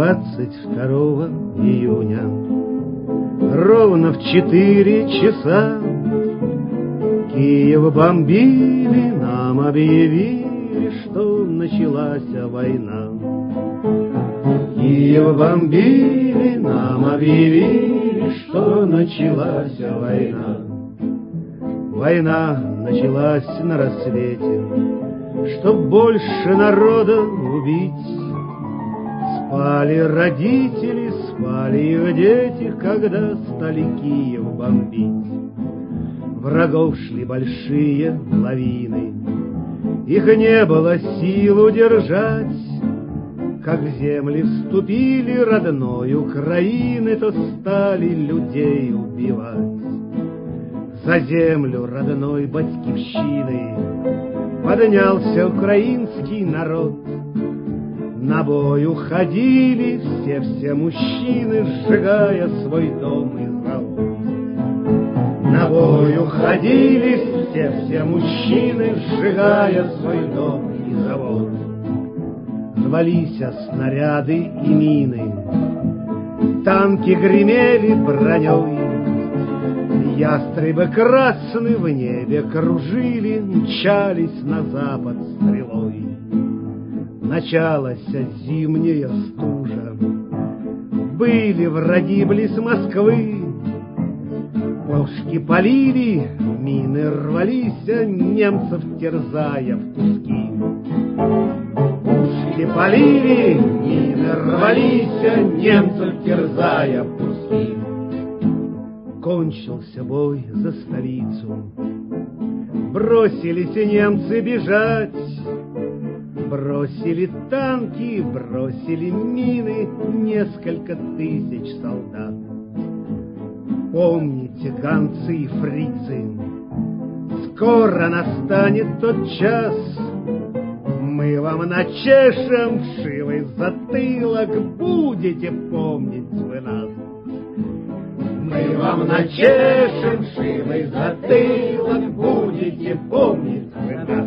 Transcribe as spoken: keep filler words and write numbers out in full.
двадцать второго июня, ровно в четыре часа Киев бомбили, нам объявили, что началась война. Киев бомбили, нам объявили, что началась война. Война началась на рассвете, чтоб больше народа убить. Спали родители, спали их дети, когда стали Киев бомбить. Врагов шли большие лавины, их не было сил удержать. Как в земли вступили родной Украины, то стали людей убивать. За землю родной батькивщины поднялся украинский народ. На бой уходили все-все мужчины, сжигая свой дом и завод. На бой уходили все-все мужчины, сжигая свой дом и завод. Звались снаряды и мины, танки гремели броней. Ястребы красные в небе кружили, мчались на запад стрелой. Началась зимняя стужа, были враги близ Москвы. Пушки полили, мины рвались, немцев терзая в куски. Пушки полили, мины рвались, немцев терзая в куски. Кончился бой за столицу, бросились немцы бежать. Бросили танки, бросили мины, несколько тысяч солдат. Помните, гонцы и фрицы, скоро настанет тот час. Мы вам начешем вшивый затылок, будете помнить вы нас. Мы вам начешем вшивый затылок, будете помнить вы нас.